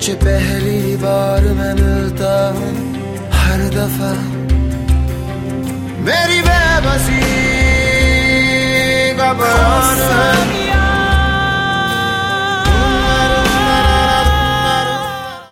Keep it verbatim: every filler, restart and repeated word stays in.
तुझसे पहली बार मैं मिलता हूँ हर दफा मेरी बेबसी का